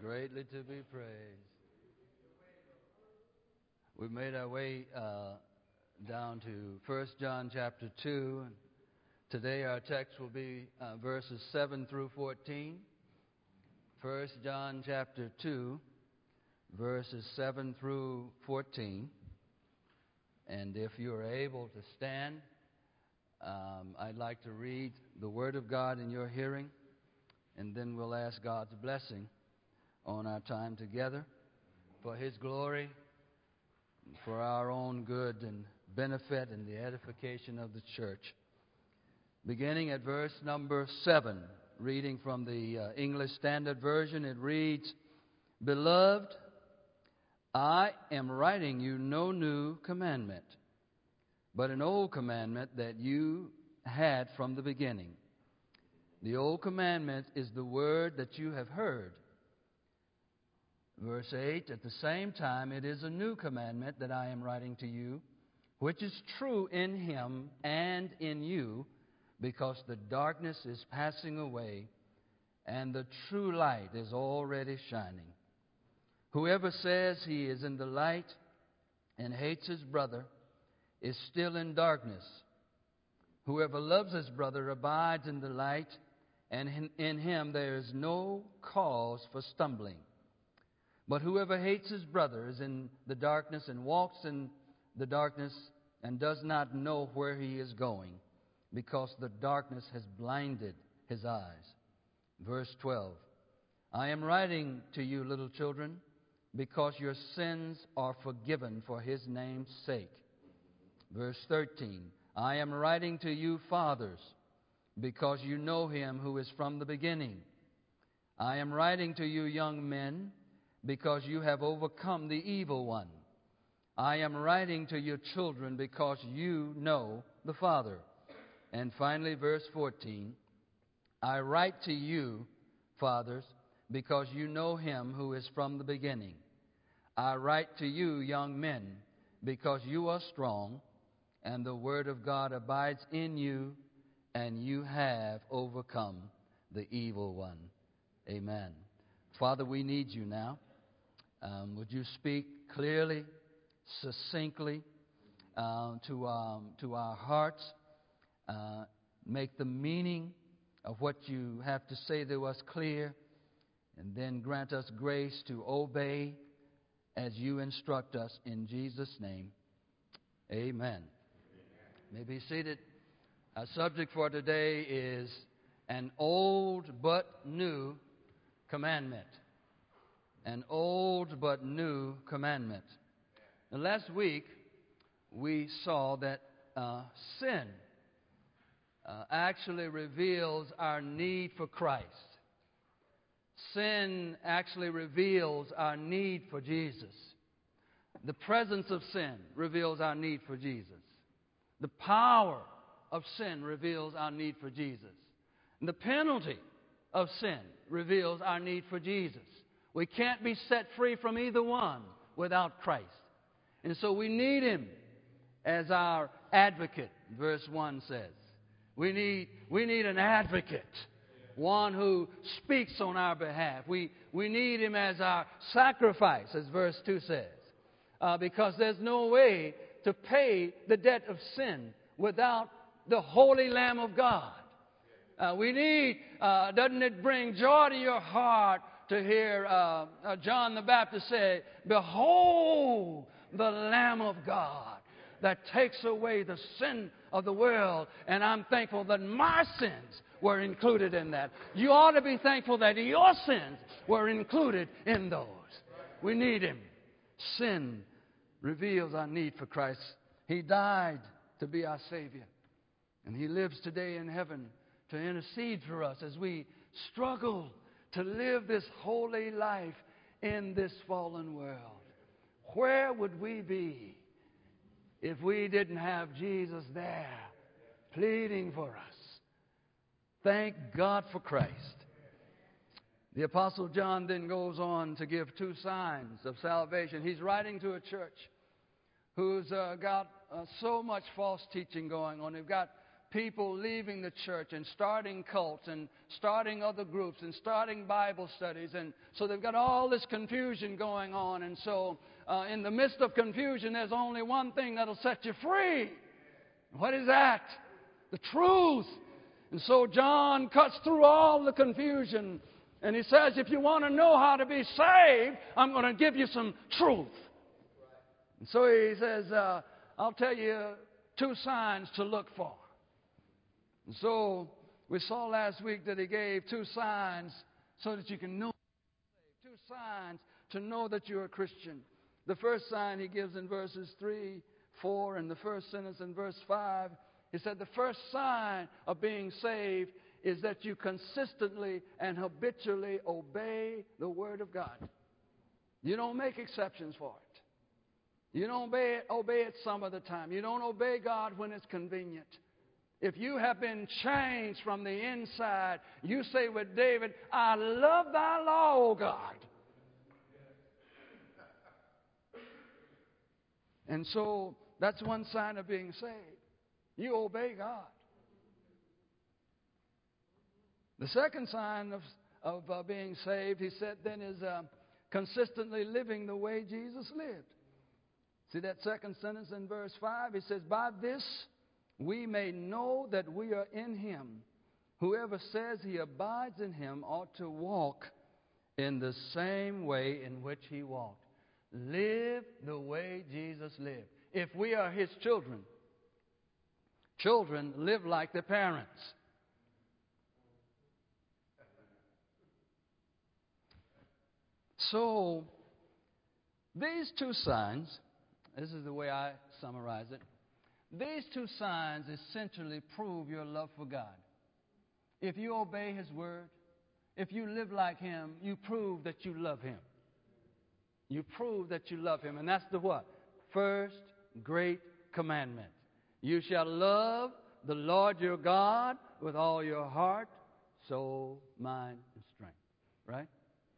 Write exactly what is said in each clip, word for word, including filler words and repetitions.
greatly to be praised. We've made our way uh, down to First John chapter two. Today our text will be uh, verses seven through fourteen. First John chapter two, verses seven through fourteen. And if you are able to stand, um, I'd like to read the Word of God in your hearing, and then we'll ask God's blessing on our time together for His glory, for our own good and benefit and the edification of the church. Beginning at verse number seven, reading from the uh, English Standard Version, it reads, "Beloved, I am writing you no new commandment, but an old commandment that you had from the beginning. The old commandment is the word that you have heard." Verse eight, "At the same time it is a new commandment that I am writing to you, which is true in Him and in you, because the darkness is passing away and the true light is already shining. Whoever says he is in the light and hates his brother is still in darkness. Whoever loves his brother abides in the light, and in him there is no cause for stumbling. But whoever hates his brother is in the darkness and walks in the darkness and does not know where he is going, because the darkness has blinded his eyes." Verse twelve, "I am writing to you, little children, because your sins are forgiven for His name's sake." Verse thirteen, "I am writing to you, fathers, because you know Him who is from the beginning. I am writing to you, young men, because you have overcome the evil one. I am writing to you, children, because you know the Father." And finally, verse fourteen, "I write to you, fathers, because you know Him who is from the beginning. I write to you, young men, because you are strong, and the Word of God abides in you, and you have overcome the evil one." Amen. Father, we need you now. Um, would you speak clearly, succinctly uh, to, um, to our hearts? Uh, make the meaning of what you have to say to us clear, and then grant us grace to obey as you instruct us in Jesus' name. Amen. Amen. You may be seated. Our subject for today is an old but new commandment. An old but new commandment. Now, last week we saw that uh, sin uh, actually reveals our need for Christ. Sin actually reveals our need for Jesus. The presence of sin reveals our need for Jesus. The power of sin reveals our need for Jesus. And the penalty of sin reveals our need for Jesus. We can't be set free from either one without Christ. And so we need Him as our advocate, verse one says. We need, we need an advocate, one who speaks on our behalf. We, we need Him as our sacrifice, as verse two says, uh, because there's no way to pay the debt of sin without the Holy Lamb of God. Uh, we need, uh, doesn't it bring joy to your heart to hear uh, uh, John the Baptist say, "Behold the Lamb of God that takes away the sin of the world." And I'm thankful that my sins were included in that. You ought to be thankful that your sins were included in those. We need Him. Sin reveals our need for Christ. He died to be our Savior, and He lives today in heaven to intercede for us as we struggle to live this holy life in this fallen world. Where would we be if we didn't have Jesus there pleading for us? Thank God for Christ. The Apostle John then goes on to give two signs of salvation. He's writing to a church who's uh, got uh, so much false teaching going on. They've got people leaving the church and starting cults and starting other groups and starting Bible studies. And so they've got all this confusion going on. And so uh, in the midst of confusion, there's only one thing that'll set you free. What is that? The truth. And so John cuts through all the confusion. And he says, if you want to know how to be saved, I'm going to give you some truth. And so he says, uh, I'll tell you two signs to look for. And so we saw last week that he gave two signs so that you can know. Two signs to know that you're a Christian. The first sign he gives in verses three, four, and the first sentence in verse five. He said the first sign of being saved is that you consistently and habitually obey the Word of God. You don't make exceptions for it. You don't obey it, obey it some of the time. You don't obey God when it's convenient. If you have been changed from the inside, you say with David, I love thy law, O God. And so that's one sign of being saved. You obey God. The second sign of, of uh, being saved, he said then, is uh, consistently living the way Jesus lived. See that second sentence in verse five? He says, by this we may know that we are in him. Whoever says he abides in him ought to walk in the same way in which he walked. Live the way Jesus lived. If we are his children, children live like their parents. So, these two signs, this is the way I summarize it. These two signs essentially prove your love for God. If you obey his word, if you live like him, you prove that you love him. You prove that you love him. And that's the what? First great commandment. You shall love the Lord your God with all your heart, soul, mind, and strength. Right?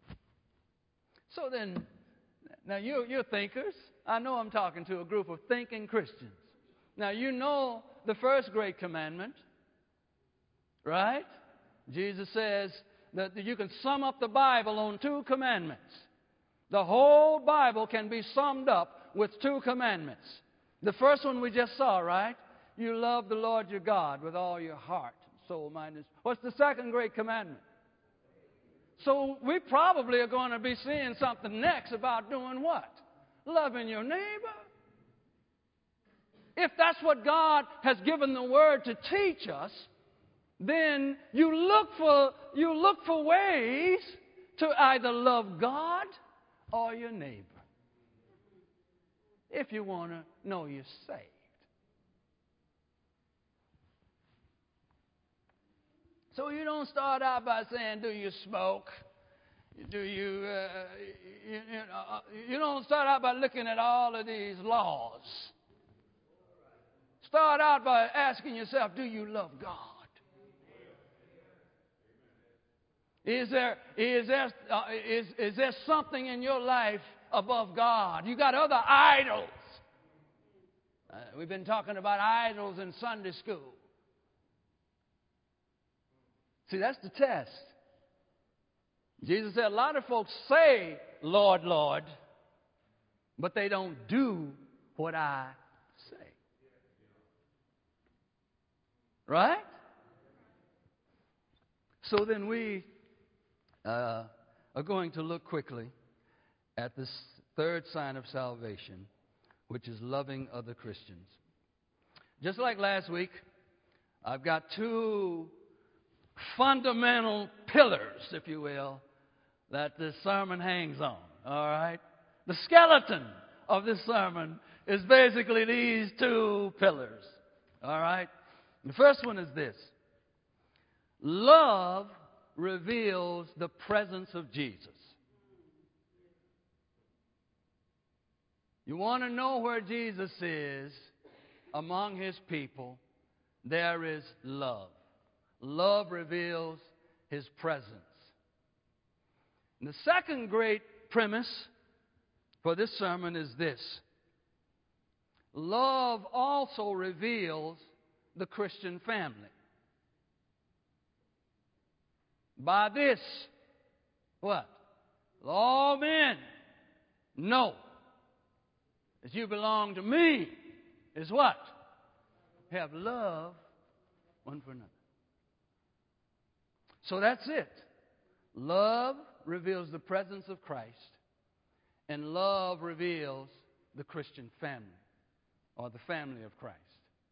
So then, now you, you're thinkers. I know I'm talking to a group of thinking Christians. Now you know the first great commandment, right? Jesus says that you can sum up the Bible on two commandments. The whole Bible can be summed up with two commandments. The first one we just saw, right? You love the Lord your God with all your heart, soul, mind, and strength. What's the second great commandment? So we probably are going to be seeing something next about doing what? Loving your neighbor. If that's what God has given the Word to teach us, then you look for, you look for ways to either love God or your neighbor if you want to know you're saved. So you don't start out by saying, do you smoke? Do you, uh, you, you, know, you don't start out by looking at all of these laws. Start out by asking yourself, do you love God? Is there, is there, uh, is, is there something in your life above God? You got other idols. Uh, we've been talking about idols in Sunday school. See, that's the test. Jesus said a lot of folks say, Lord, Lord, but they don't do what I say. Right? So then we uh, are going to look quickly at this third sign of salvation, which is loving other Christians. Just like last week, I've got two fundamental pillars, if you will, that this sermon hangs on. All right? The skeleton of this sermon is basically these two pillars. All right? The first one is this. Love reveals the presence of Jesus. You want to know where Jesus is among his people, there is love. Love reveals his presence. And the second great premise for this sermon is this. Love also reveals the Christian family. By this, what? All men know that you belong to me is what? Have love one for another. So that's it. Love reveals the presence of Christ, and love reveals the Christian family, or the family of Christ.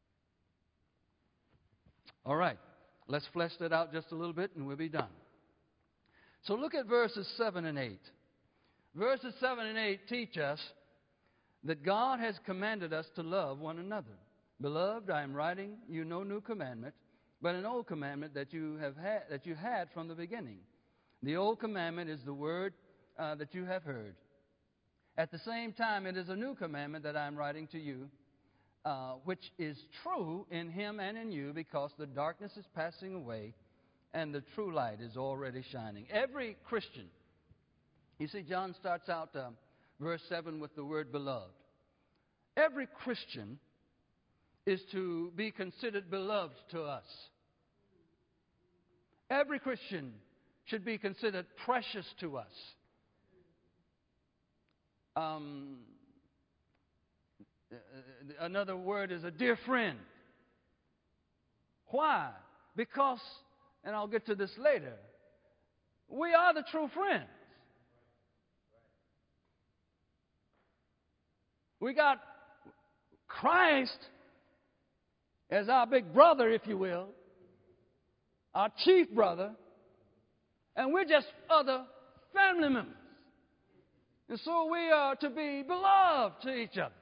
All right, let's flesh that out just a little bit and we'll be done. So look at verses seven and eight. Verses seven and eight teach us that God has commanded us to love one another. Beloved, I am writing you no new commandment, but an old commandment that you have had, that you had from the beginning. The old commandment is the word uh, that you have heard. At the same time, it is a new commandment that I am writing to you, uh, which is true in him and in you, because the darkness is passing away and the true light is already shining. Every Christian, you see, John starts out uh, verse seven with the word beloved. Every Christian is to be considered beloved to us. Every Christian should be considered precious to us. Um, another word is a dear friend. Why? Because, and I'll get to this later, we are the true friends. We got Christ as our big brother, if you will, our chief brother, and we're just other family members. And so we are to be beloved to each other.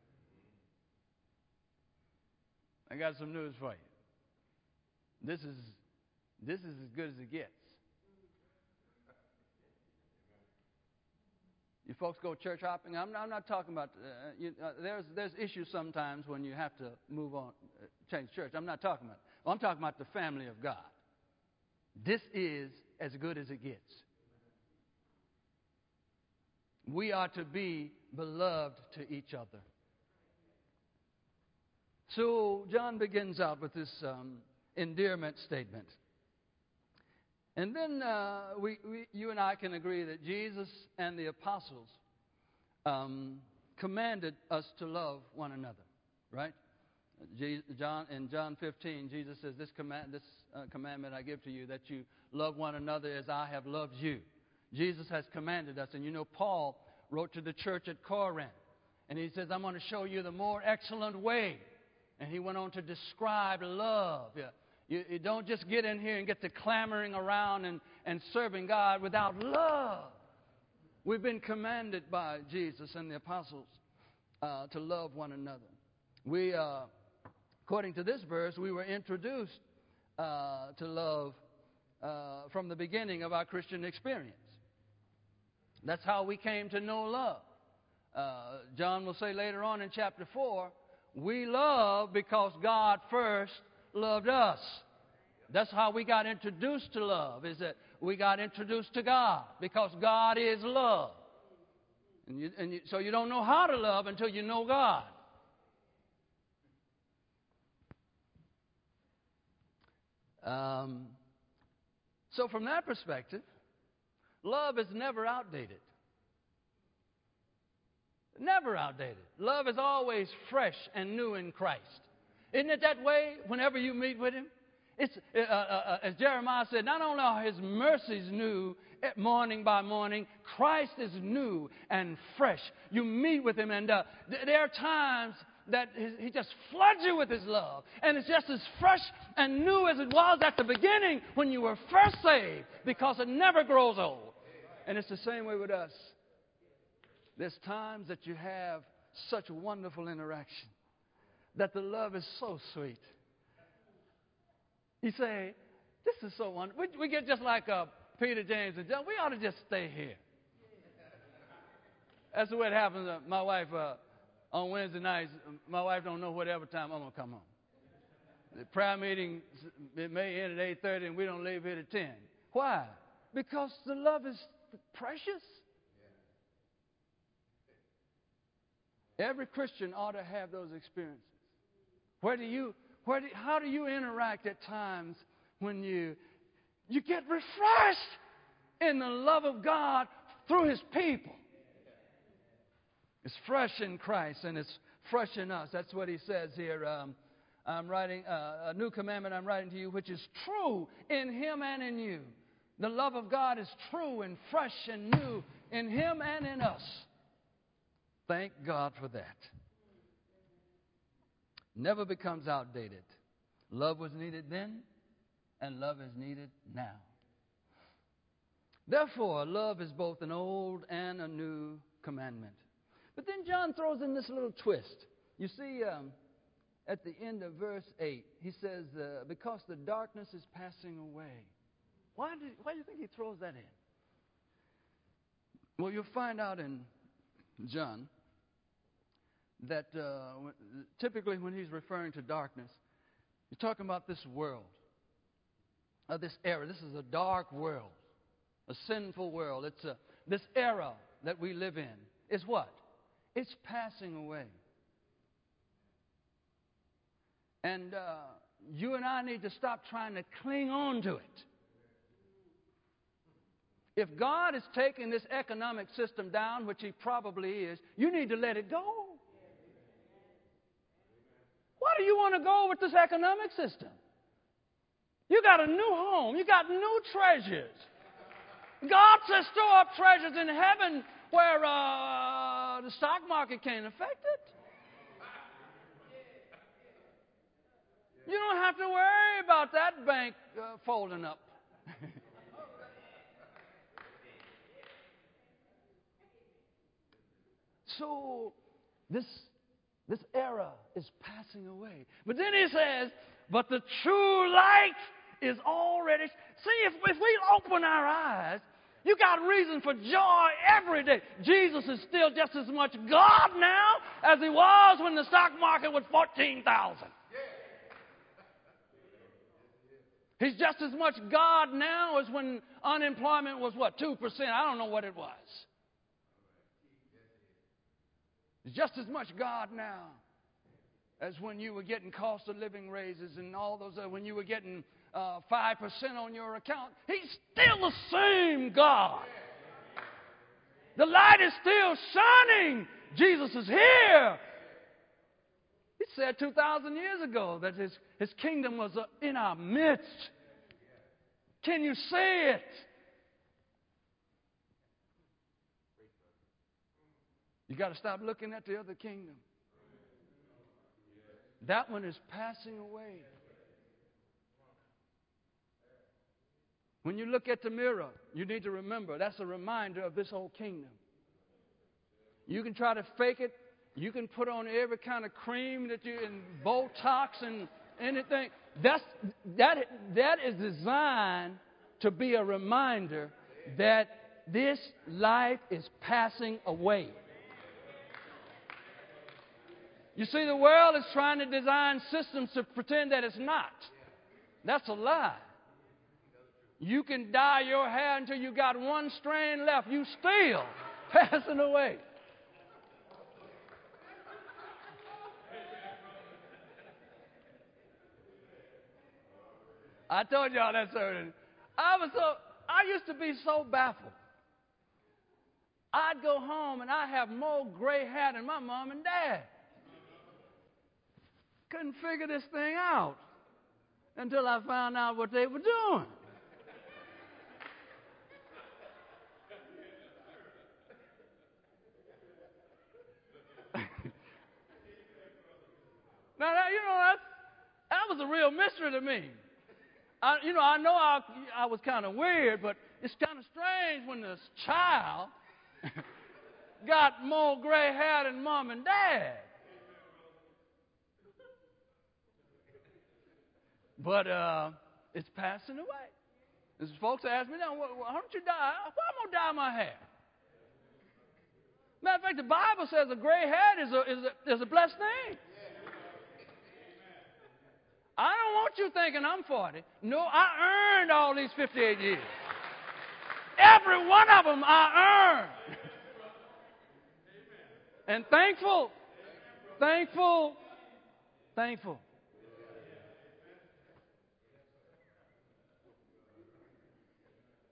I got some news for you. This is this is as good as it gets. You folks go church hopping. I'm not, I'm not talking about. Uh, you, uh, there's there's issues sometimes when you have to move on, uh, change church. I'm not talking about. Well, I'm talking about the family of God. This is as good as it gets. We are to be beloved to each other. So John begins out with this um, endearment statement. And then uh, we, we, you and I can agree that Jesus and the apostles um, commanded us to love one another, right? Je- John, in John fifteen, Jesus says, this, command, this uh, commandment I give to you, that you love one another as I have loved you. Jesus has commanded us. And you know, Paul wrote to the church at Corinth, and he says, I'm going to show you the more excellent way. And he went on to describe love. Yeah. You, you don't just get in here and get to clamoring around and, and serving God without love. We've been commanded by Jesus and the apostles uh, to love one another. We, uh, according to this verse, we were introduced uh, to love uh, from the beginning of our Christian experience. That's how we came to know love. Uh, John will say later on in chapter four, we love because God first loved us. That's how we got introduced to love, is that we got introduced to God because God is love. And, you, and you, so you don't know how to love until you know God. Um, so from that perspective, love is never outdated. Never outdated. Love is always fresh and new in Christ. Isn't it that way whenever you meet with Him? It's uh, uh, uh, as Jeremiah said, not only are His mercies new morning by morning, Christ is new and fresh. You meet with Him, and uh, th- there are times that He just floods you with His love. And it's just as fresh and new as it was at the beginning when you were first saved, because it never grows old. And it's the same way with us. There's times that you have such wonderful interaction, that the love is so sweet. You say, this is so wonderful. We, we get just like uh, Peter, James, and John. We ought to just stay here. That's the way it happens. Uh, my wife, uh, on Wednesday nights, my wife don't know whatever time I'm going to come home. The prayer meeting, it may end at eight thirty, and we don't leave here at ten. Why? Because the love is precious. Every Christian ought to have those experiences. Whether you, where do, how do you interact at times when you, you get refreshed in the love of God through His people? It's fresh in Christ and it's fresh in us. That's what he says here. Um, I'm writing uh, a new commandment I'm writing to you, which is true in Him and in you. The love of God is true and fresh and new in Him and in us. Thank God for that. Never becomes outdated. Love was needed then, and love is needed now. Therefore, love is both an old and a new commandment. But then John throws in this little twist. You see, um, at the end of verse eight, he says, uh, because the darkness is passing away. Why, did, why do you think he throws that in? Well, you'll find out in John that uh, typically when he's referring to darkness, he's talking about this world, uh, this era. This is a dark world, a sinful world. It's a, this era that we live in is what? It's passing away. And uh, you and I need to stop trying to cling on to it. If God is taking this economic system down, which He probably is, you need to let it go. Why do you want to go with this economic system? You got a new home. You got new treasures. God says store up treasures in heaven where uh, the stock market can't affect it. You don't have to worry about that bank uh, folding up. So this, this era is passing away. But then he says, but the true light is already... See, if, if we open our eyes, you got reason for joy every day. Jesus is still just as much God now as He was when the stock market was fourteen thousand. He's just as much God now as when unemployment was, what, two percent? I don't know what it was. He's just as much God now as when you were getting cost of living raises and all those, uh, when you were getting uh, five percent on your account. He's still the same God. The light is still shining. Jesus is here. He said two thousand years ago that his, his kingdom was uh, in our midst. Can you see it? You got to stop looking at the other kingdom. That one is passing away. When you look at the mirror, you need to remember that's a reminder of this whole kingdom. You can try to fake it. You can put on every kind of cream that you and Botox and anything. That's that that is designed to be a reminder that this life is passing away. You see, the world is trying to design systems to pretend that it's not. That's a lie. You can dye your hair until you got one strand left. You still passing away. I told y'all that certain. I was so I used to be so baffled. I'd go home and I'd have more gray hair than my mom and dad. Couldn't figure this thing out until I found out what they were doing. Now, that, you know, that, that was a real mystery to me. I, you know, I know I, I was kind of weird, but it's kind of strange when this child got more gray hair than mom and dad. But uh, it's passing away. As folks ask me now, why don't you dye? Why am I going to dye my hair? Matter of fact, the Bible says a gray head is a, is a, is a blessed thing. I don't want you thinking I'm forty. No, I earned all these fifty-eight years. Every one of them I earned. And thankful, thankful, thankful.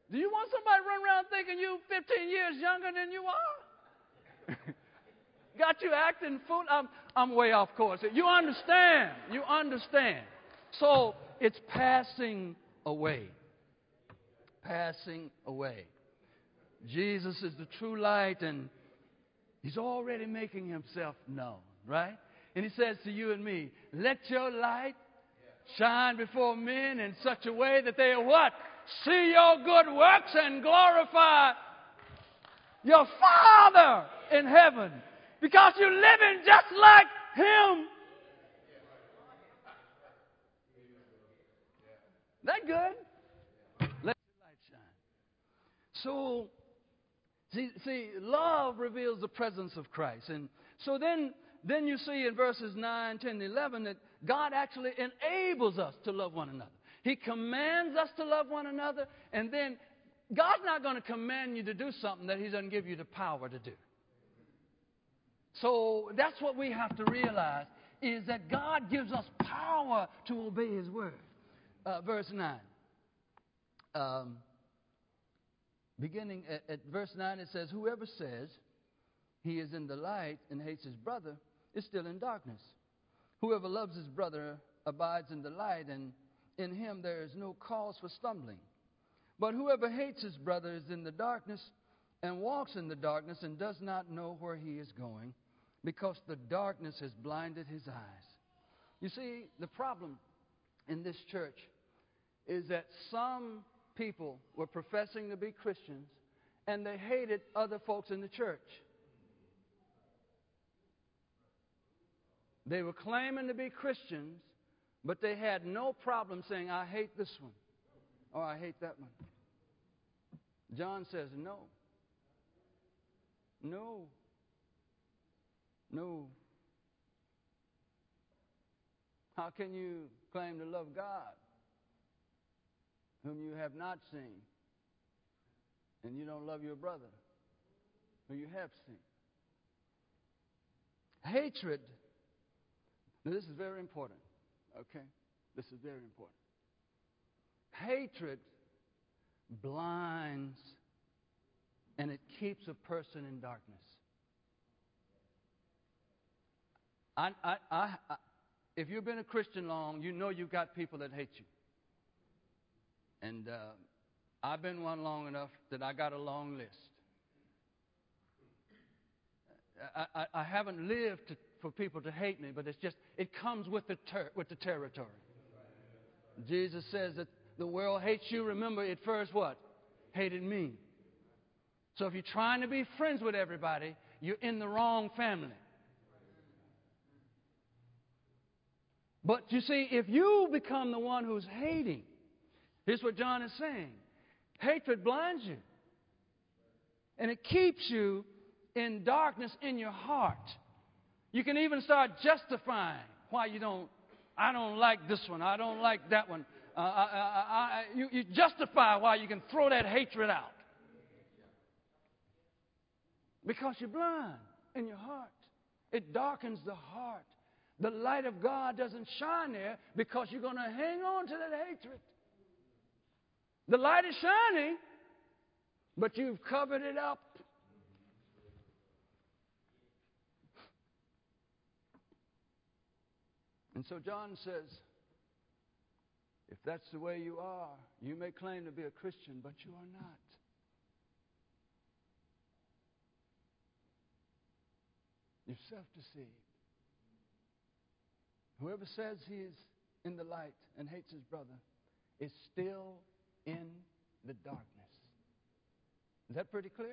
Do you want somebody to run around thinking you fifteen years younger than you are? Got you acting fool? I'm, I'm way off course. You understand. You understand. So it's passing away. Passing away. Jesus is the true light, and he's already making himself known, right? And he says to you and me, let your light shine before men in such a way that they what? See your good works and glorify your Father in heaven, because you're living just like him. That good? Let your light shine. So, see, see, love reveals the presence of Christ. And so then, then you see in verses nine, ten, eleven that God actually enables us to love one another. He commands us to love one another, and then God's not going to command you to do something that he doesn't give you the power to do. So that's what we have to realize, is that God gives us power to obey his word. Uh, verse nine. Um, beginning at, at verse nine, it says, whoever says he is in the light and hates his brother is still in darkness. Whoever loves his brother abides in the light, and in him there is no cause for stumbling. But whoever hates his brother is in the darkness and walks in the darkness and does not know where he is going, because the darkness has blinded his eyes. You see, the problem in this church is that some people were professing to be Christians and they hated other folks in the church. They were claiming to be Christians, but they had no problem saying, I hate this one, or I hate that one. John says, no. No. No. How can you claim to love God whom you have not seen, and you don't love your brother who you have seen? Hatred. Now, this is very important, okay? This is very important. Hatred blinds, and it keeps a person in darkness. I, I, I, I, if you've been a Christian long, you know you've got people that hate you. And uh, I've been one long enough that I got a long list. I, I, I haven't lived to, for people to hate me, but it's just, it comes with the, ter- with the territory. Jesus says that the world hates you. Remember, it first what? Hated me. So if you're trying to be friends with everybody, you're in the wrong family. But you see, if you become the one who's hating, here's what John is saying. Hatred blinds you. And it keeps you in darkness in your heart. You can even start justifying why you don't, I don't like this one, I don't like that one. Uh, I, I, I, you, you justify why you can throw that hatred out. Because you're blind in your heart. It darkens the heart. The light of God doesn't shine there because you're going to hang on to that hatred. The light is shining, but you've covered it up. And so John says, if that's the way you are, you may claim to be a Christian, but you are not. You're self-deceived. Whoever says he is in the light and hates his brother is still in the darkness. Is that pretty clear?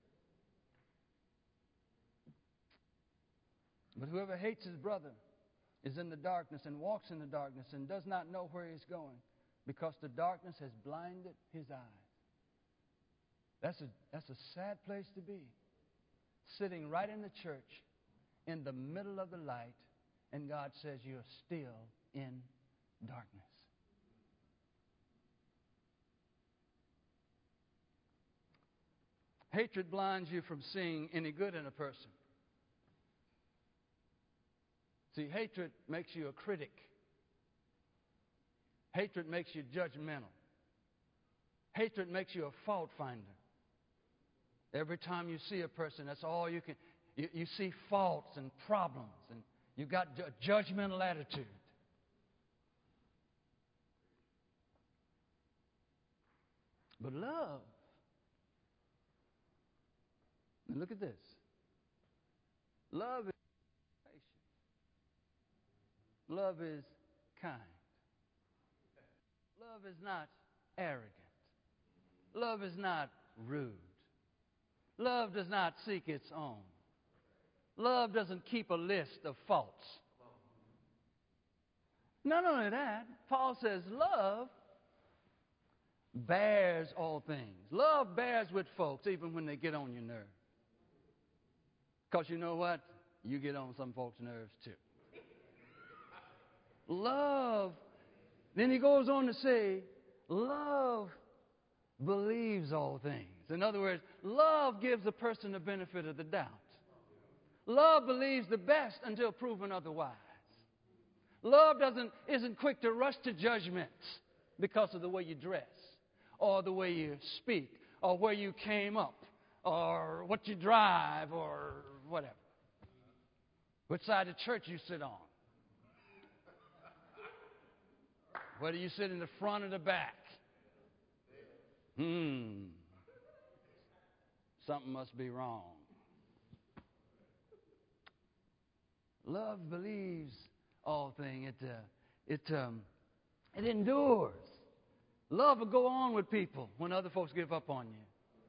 But whoever hates his brother is in the darkness and walks in the darkness and does not know where he's going, because the darkness has blinded his eyes. That's a, that's a sad place to be. Sitting right in the church, in the middle of the light, and God says you're still in darkness. Hatred blinds you from seeing any good in a person. See, hatred makes you a critic. Hatred makes you judgmental. Hatred makes you a fault finder. Every time you see a person, that's all you can. You, you see faults and problems, and you've got a judgmental attitude. But love, and look at this. Love is patient. Love is kind. Love is not arrogant. Love is not rude. Love does not seek its own. Love doesn't keep a list of faults. Not only that, Paul says love bears all things. Love bears with folks even when they get on your nerves. Because you know what? You get on some folks' nerves too. Love, then he goes on to say, love believes all things. In other words, love gives a person the benefit of the doubt. Love believes the best until proven otherwise. Love doesn't, isn't quick to rush to judgment because of the way you dress, or the way you speak, or where you came up, or what you drive, or whatever. Which side of church you sit on. Whether you sit in the front or the back. Hmm. Something must be wrong. Love believes all things. It, uh, it, um, it endures. Love will go on with people when other folks give up on you.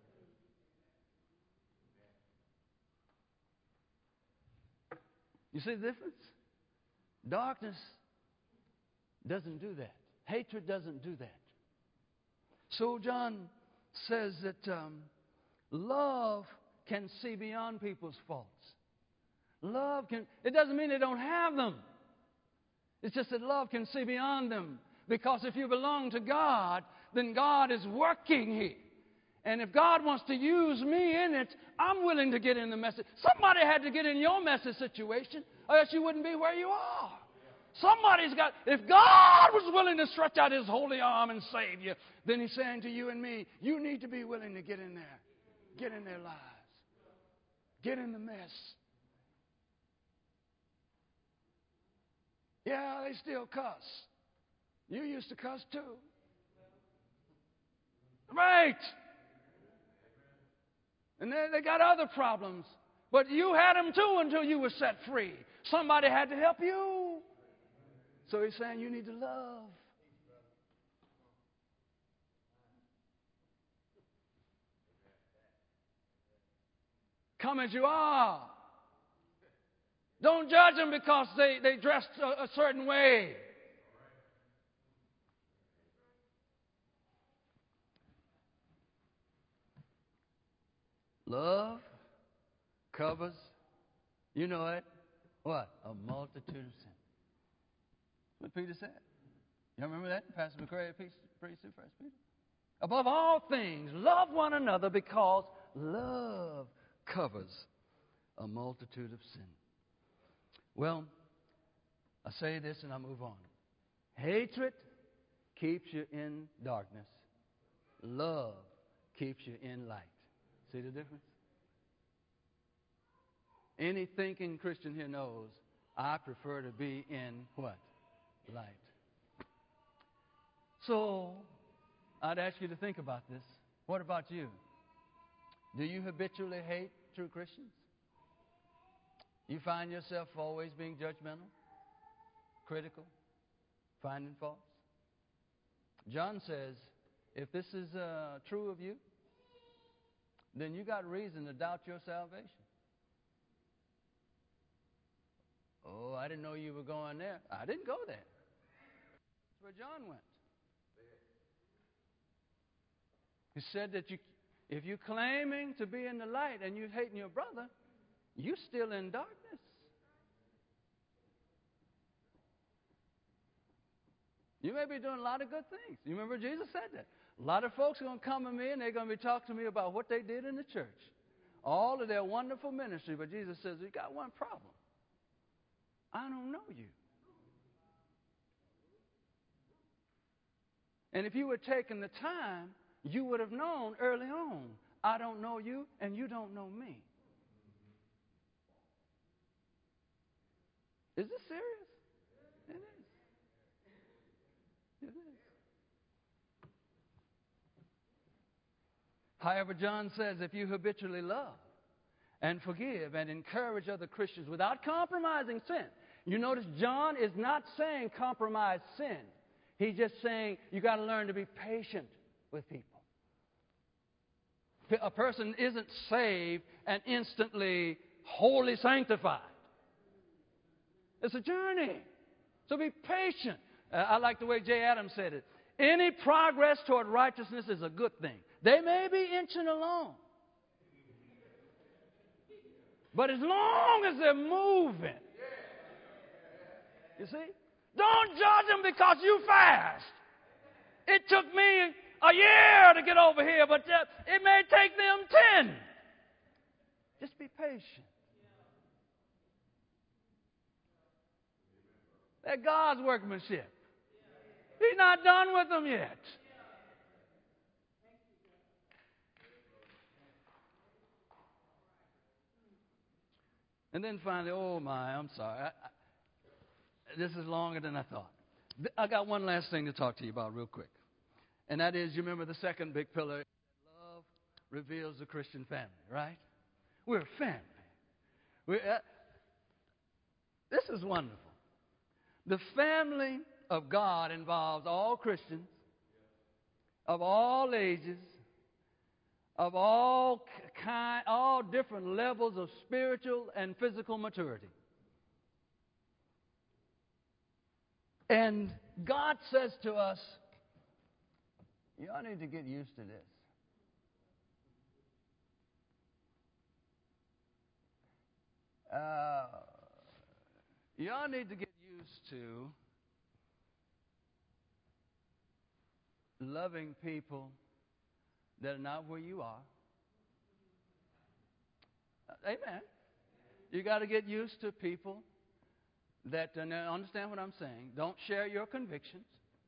You see the difference? Darkness doesn't do that. Hatred doesn't do that. So John says that um, love can see beyond people's faults. Love can, it doesn't mean they don't have them. It's just that love can see beyond them. Because if you belong to God, then God is working here. And if God wants to use me in it, I'm willing to get in the message. Somebody had to get in your message situation, or else you wouldn't be where you are. Somebody's got, if God was willing to stretch out His holy arm and save you, then He's saying to you and me, you need to be willing to get in there. Get in their lives. Get in the mess. Yeah, they still cuss. You used to cuss too. Right. And they, they got other problems. But you had them too until you were set free. Somebody had to help you. So He's saying you need to love. Come as you are. Don't judge them because they, they dressed a, a certain way. Love covers, you know it, what? A multitude of sins. What Peter said. You remember that? Pastor McCray preached in First Peter. Above all things, love one another because love covers a multitude of sins. Well, I say this and I move on. Hatred keeps you in darkness. Love keeps you in light. See the difference? Any thinking Christian here knows I prefer to be in what? Light. So, I'd ask you to think about this. What about you? Do you habitually hate true Christians? You find yourself always being judgmental, critical, finding faults? John says, if this is uh, true of you, then you got reason to doubt your salvation. Oh, I didn't know you were going there. I didn't go there. That's where John went. He said that you, if you're claiming to be in the light and you're hating your brother, you're still in darkness. You may be doing a lot of good things. You remember Jesus said that. A lot of folks are going to come to me and they're going to be talking to me about what they did in the church. All of their wonderful ministry. But Jesus says, you got one problem. I don't know you. And if you were taking the time you would have known early on, I don't know you and you don't know me. Is this serious? It is. It is. However, John says if you habitually love and forgive and encourage other Christians without compromising sin. You notice John is not saying compromise sin. He's just saying you got to learn to be patient with people. A person isn't saved and instantly wholly sanctified. It's a journey. So be patient. Uh, I like the way Jay Adams said it. Any progress toward righteousness is a good thing. They may be inching along. But as long as they're moving, you see, don't judge them because you fast. It took me a year to get over here, but uh, it may take them ten. Just be patient. They're God's workmanship. He's not done with them yet. And then finally, oh my, I'm sorry. I, I, this is longer than I thought. I got one last thing to talk to you about real quick. And that is, you remember the second big pillar, love reveals the Christian family, right? We're a family. We're, uh, this is wonderful. The family of God involves all Christians of all ages, of all kind, all different levels of spiritual and physical maturity. And God says to us, you all need to get used to this. Uh, you all need to get used to loving people that are not where you are. Amen. You got to get used to people that uh, now understand what I'm saying. Don't share your convictions.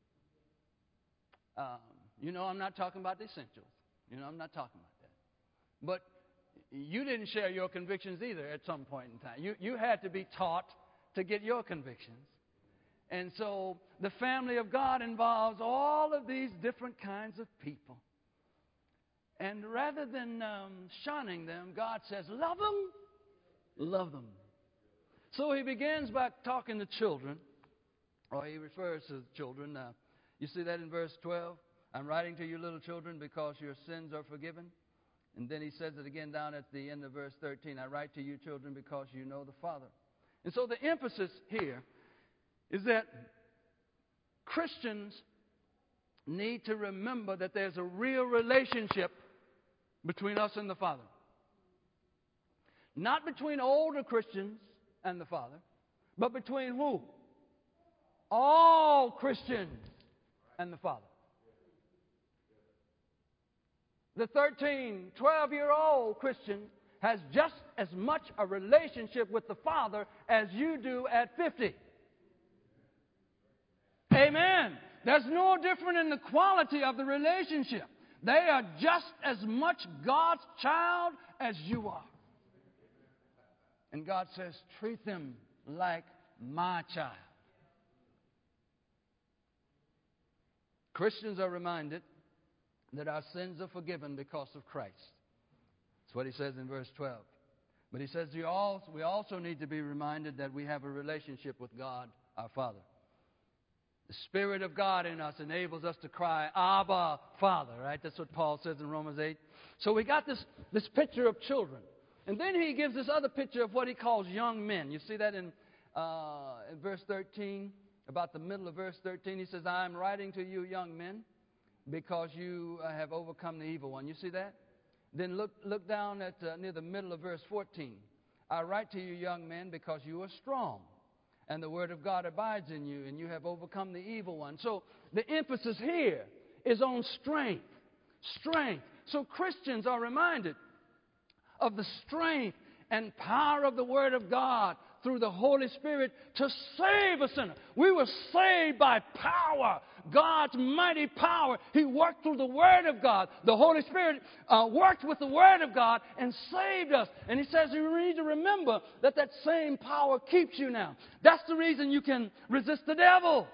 Um, you know, I'm not talking about the essentials. You know, I'm not talking about that. But you didn't share your convictions either at some point in time. You you had to be taught to get your convictions. And so the family of God involves all of these different kinds of people. And rather than um, shunning them, God says, love them, love them. So he begins by talking to children, or he refers to children. Uh, you see that in verse twelve? I'm writing to you, little children, because your sins are forgiven. And then he says it again down at the end of verse thirteen. I write to you, children, because you know the Father. And so the emphasis here is that Christians need to remember that there's a real relationship between us and the Father. Not between older Christians and the Father, but between who? All Christians and the Father. The thirteen, twelve-year-old Christian has just as much a relationship with the Father as you do at fifty. Amen. There's no difference in the quality of the relationship. They are just as much God's child as you are. And God says, treat them like my child. Christians are reminded that our sins are forgiven because of Christ. That's what he says in verse twelve. But he says we also, we also need to be reminded that we have a relationship with God, our Father. The Spirit of God in us enables us to cry, Abba, Father, right? That's what Paul says in Romans eight. So we got this, this picture of children. And then he gives this other picture of what he calls young men. You see that in, uh, in verse thirteen, about the middle of verse thirteen. He says, I am writing to you, young men, because you uh, have overcome the evil one. You see that? Then look, look down at uh, near the middle of verse fourteen. I write to you, young men, because you are strong, and the word of God abides in you, and you have overcome the evil one. So the emphasis here is on strength. Strength. So Christians are reminded of the strength and power of the word of God through the Holy Spirit to save a sinner. We were saved by power, God's mighty power. He worked through the Word of God. The Holy Spirit uh, worked with the Word of God and saved us. And he says you need to remember that that same power keeps you now. That's the reason you can resist the devil.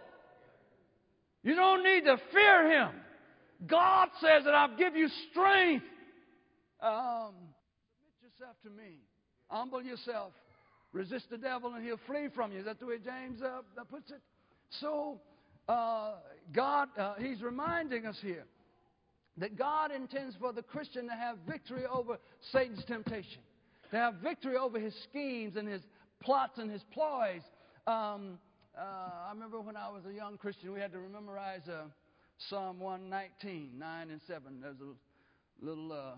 You don't need to fear him. God says that I'll give you strength. Um, submit yourself to me. Humble yourself. Resist the devil and he'll flee from you. Is that the way James uh, puts it? So, uh, God, uh, he's reminding us here that God intends for the Christian to have victory over Satan's temptation, to have victory over his schemes and his plots and his ploys. Um, uh, I remember when I was a young Christian, we had to memorize uh, Psalm one nineteen, nine and seven. There's a little uh,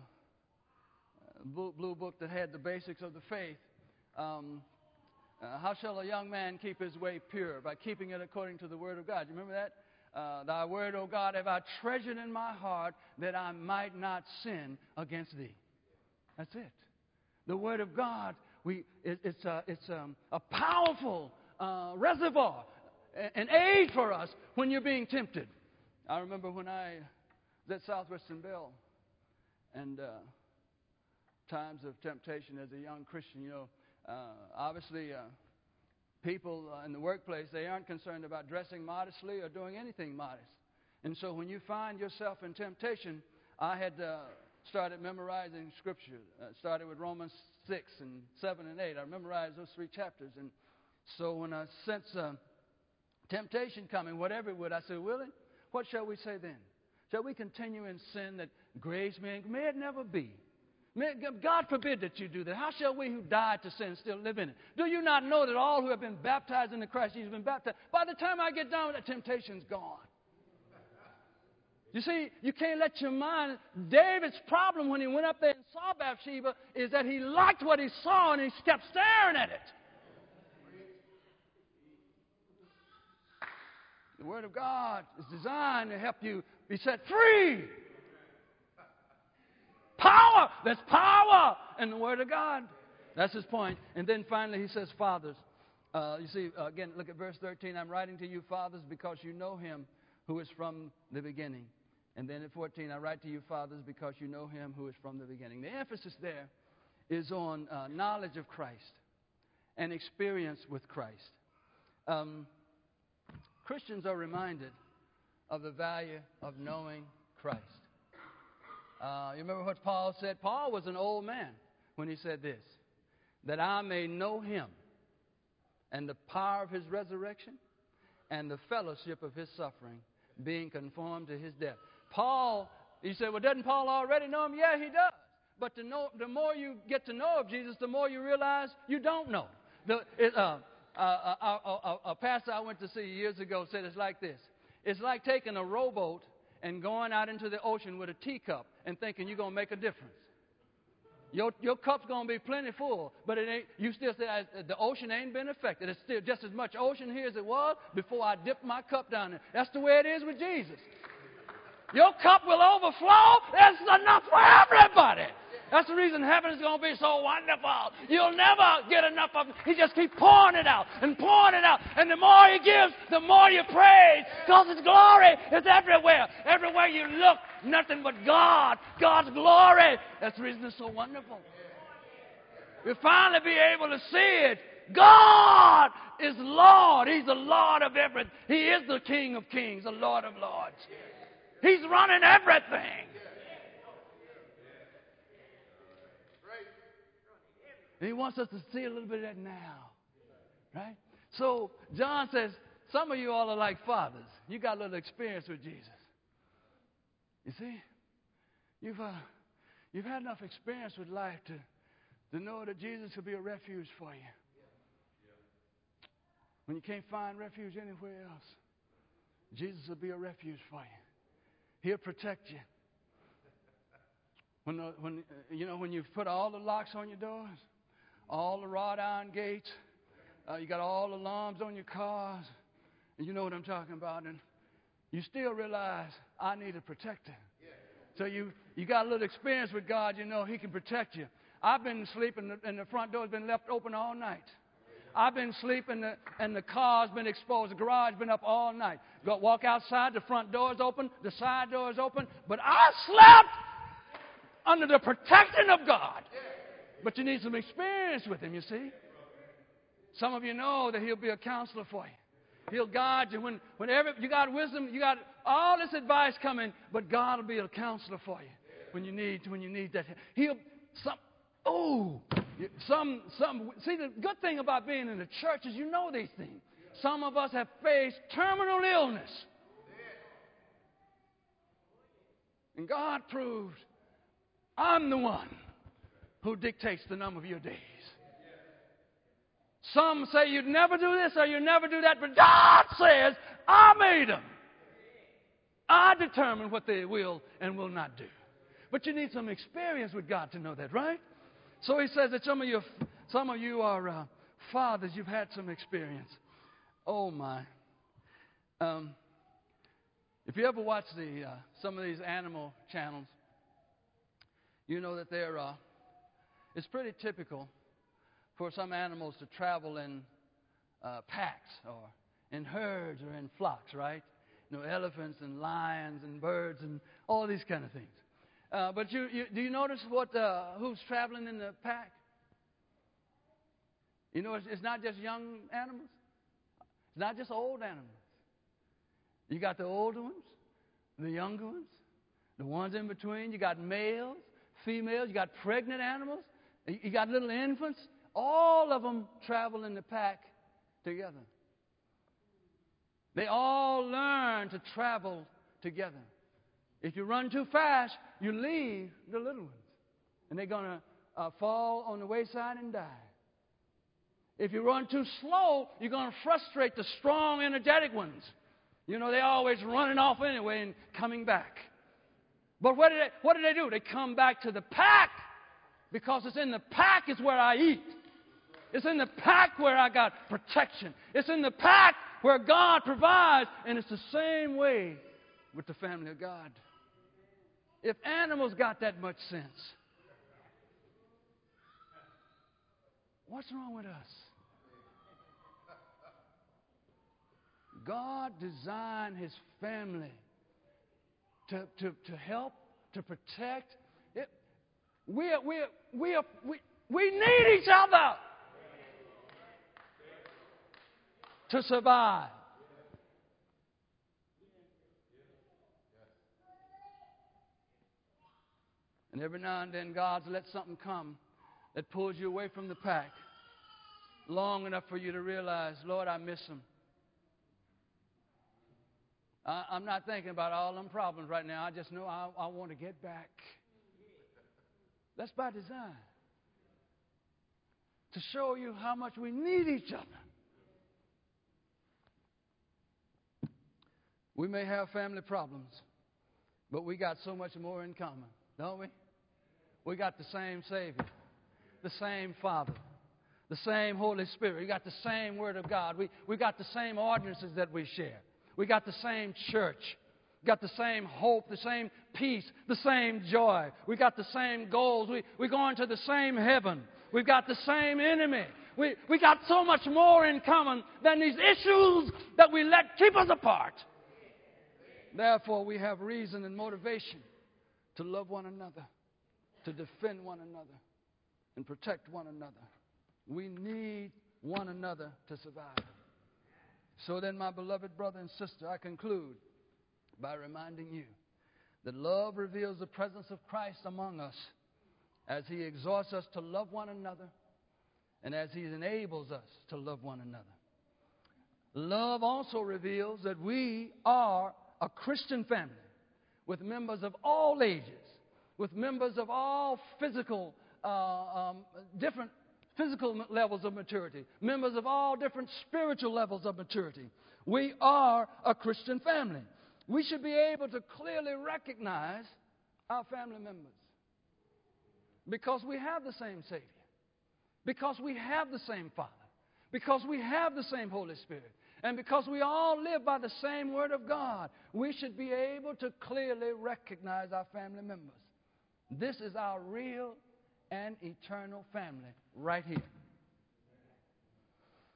blue book that had the basics of the faith. Um, uh, how shall a young man keep his way pure? By keeping it according to the Word of God. You remember that? Uh, Thy Word, O God, have I treasured in my heart that I might not sin against Thee. That's it. The Word of God, we, it, it's, a, it's um, a powerful uh, reservoir, an aid for us when you're being tempted. I remember when I was at Southwestern Bell and uh, times of temptation as a young Christian, you know, uh, obviously uh, people uh, in the workplace, they aren't concerned about dressing modestly or doing anything modest. And so when you find yourself in temptation, I had uh, started memorizing Scripture. Uh, started with Romans six and seven and eight. I memorized those three chapters. And so when I sense uh, temptation coming, whatever it would, I said, Willie, what shall we say then? Shall we continue in sin that grace may, may it never be? May, God forbid that you do that. How shall we who died to sin still live in it? Do you not know that all who have been baptized into Christ Jesus have been baptized? By the time I get done with that, temptation's gone. You see, you can't let your mind... David's problem when he went up there and saw Bathsheba is that he liked what he saw and he kept staring at it. The Word of God is designed to help you be set free. Power! There's power in the Word of God. That's his point. And then finally he says, fathers. Uh, you see, uh, again, look at verse thirteen. I'm writing to you, fathers, because you know him who is from the beginning. And then at fourteen, I write to you, fathers, because you know him who is from the beginning. The emphasis there is on uh, knowledge of Christ and experience with Christ. Um, Christians are reminded of the value of knowing Christ. Uh, you remember what Paul said? Paul was an old man when he said this, that I may know him and the power of his resurrection and the fellowship of his suffering, being conformed to his death. Paul, you say, well, doesn't Paul already know him? Yeah, he does. But to know, the more you get to know of Jesus, the more you realize you don't know. The, it, uh, uh, uh, uh, uh, a pastor I went to see years ago said it's like this. It's like taking a rowboat and going out into the ocean with a teacup and thinking you're going to make a difference. Your, your cup's going to be plenty full, but it ain't. You still say the ocean ain't been affected. It's still just as much ocean here as it was before I dipped my cup down there. That's the way it is with Jesus. Your cup will overflow. There's enough for everybody. That's the reason heaven is going to be so wonderful. You'll never get enough of it. He just keeps pouring it out and pouring it out. And the more he gives, the more you praise. Because his glory is everywhere. Everywhere you look, nothing but God. God's glory. That's the reason it's so wonderful. You'll finally be able to see it. God is Lord. He's the Lord of everything. He is the King of kings, the Lord of lords. He's running everything. And he wants us to see a little bit of that now. Right? So John says, some of you all are like fathers. You got a little experience with Jesus. You see? You've, uh, you've had enough experience with life to, to know that Jesus will be a refuge for you. When you can't find refuge anywhere else, Jesus will be a refuge for you. He'll protect you. When, the, when uh, you know, when you've put all the locks on your doors, all the wrought iron gates, uh, you got all the alarms on your cars, and you know what I'm talking about, and you still realize I need a protector. So you, you got a little experience with God, you know He can protect you. I've been asleep and the, and the front door's been left open all night. I've been sleeping and the, and the car's been exposed. The garage been up all night. Go walk outside, the front door's open, the side door's open. But I slept under the protection of God. But you need some experience with Him, you see. Some of you know that He'll be a counselor for you. He'll guide you. When, whenever you got wisdom, you got all this advice coming, but God will be a counselor for you when you need when you need that. He'll some oh some some see the good thing about being in the church is you know these things. Some of us have faced terminal illness, and God proved I'm the one who dictates the number of your days. Some say you'd never do this or you'd never do that, but God says, I made them. I determine what they will and will not do. But you need some experience with God to know that, right? So He says that some of you, some of you are uh, fathers, you've had some experience. Oh, my. Um, if you ever watch the uh, some of these animal channels, you know that they're, uh, it's pretty typical for some animals to travel in uh, packs or in herds or in flocks, right? You know, elephants and lions and birds and all these kind of things. Uh, but you, you, do you notice what uh, who's traveling in the pack? You know, it's, it's not just young animals. It's not just old animals. You got the older ones, the younger ones, the ones in between. You got males, females. You got pregnant animals. You got little infants. All of them travel in the pack together. They all learn to travel together. If you run too fast, you leave the little ones, and they're going to uh, fall on the wayside and die. If you run too slow, you're going to frustrate the strong, energetic ones. You know, they're always running off anyway and coming back. But what do they, what do they do? They come back to the pack, because it's in the pack is where I eat. It's in the pack where I got protection. It's in the pack where God provides. And it's the same way with the family of God. If animals got that much sense, what's wrong with us? God designed His family to, to, to help, to protect. It, we, are, we, are, we, are, we, we need each other to survive. And every now and then God's let something come that pulls you away from the pack long enough for you to realize, Lord, I miss them. I, I'm not thinking about all them problems right now. I just know I, I want to get back. That's by design. To show you how much we need each other. We may have family problems, but we got so much more in common, don't we? We got the same Savior, the same Father, the same Holy Spirit. We got the same Word of God. We, we got the same ordinances that we share. We got the same church. We got the same hope, the same peace, the same joy. We got the same goals. We, we're going to the same heaven. We've got the same enemy. We, we got so much more in common than these issues that we let keep us apart. Therefore, we have reason and motivation to love one another, to defend one another, and protect one another. We need one another to survive. So then, my beloved brother and sister, I conclude by reminding you that love reveals the presence of Christ among us as He exhorts us to love one another and as He enables us to love one another. Love also reveals that we are a Christian family with members of all ages, with members of all physical, uh, um, different physical levels of maturity, members of all different spiritual levels of maturity. We are a Christian family. We should be able to clearly recognize our family members because we have the same Savior, because we have the same Father, because we have the same Holy Spirit. And because we all live by the same Word of God, we should be able to clearly recognize our family members. This is our real and eternal family right here.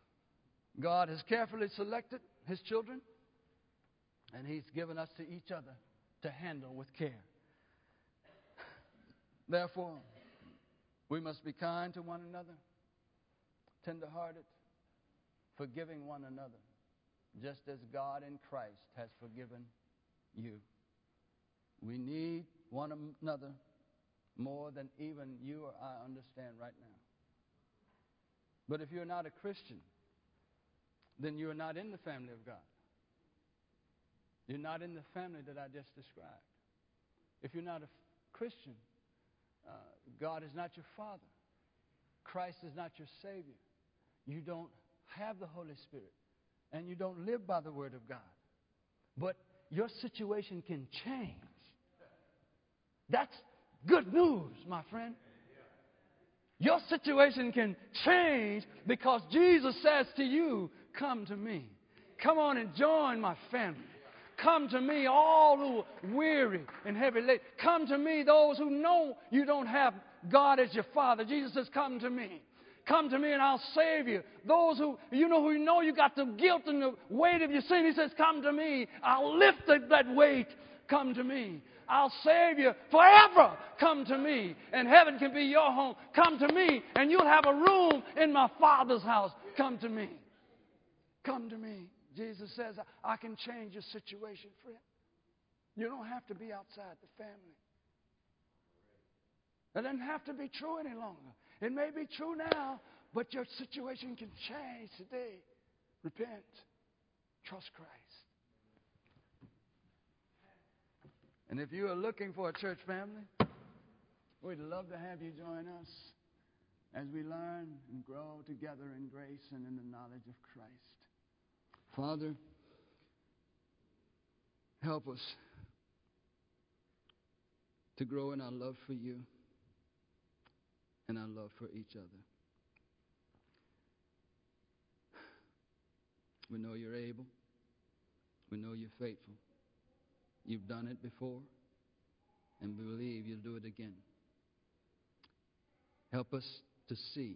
God has carefully selected His children, and He's given us to each other to handle with care. Therefore, we must be kind to one another, tender-hearted, forgiving one another, just as God in Christ has forgiven you. We need one another more than even you or I understand right now. But if you're not a Christian, then you're not in the family of God. You're not in the family that I just described. If you're not a Christian, uh, God is not your Father. Christ is not your Savior. You don't have the Holy Spirit, and you don't live by the Word of God. But your situation can change. That's good news, my friend. Your situation can change because Jesus says to you, come to me. Come on and join my family. Come to me, all who are weary and heavy laden. Come to me, those who know you don't have God as your Father. Jesus says, come to me. Come to me and I'll save you. Those who, you know, who know you got the guilt and the weight of your sin, He says, come to me. I'll lift that weight. Come to me. I'll save you forever. Come to me. And heaven can be your home. Come to me and you'll have a room in my Father's house. Come to me. Come to me. Jesus says, I can change your situation, friend. You don't have to be outside the family. It doesn't have to be true any longer. It may be true now, but your situation can change today. Repent. Trust Christ. And if you are looking for a church family, we'd love to have you join us as we learn and grow together in grace and in the knowledge of Christ. Father, help us to grow in our love for you and our love for each other. We know you're able. We know you're faithful. You've done it before, and we believe you'll do it again. Help us to see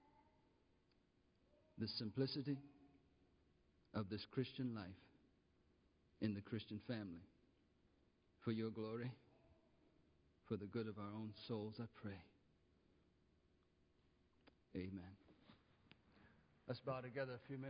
the simplicity of this Christian life in the Christian family. For your glory, for the good of our own souls, I pray. Amen. Let's bow together a few minutes.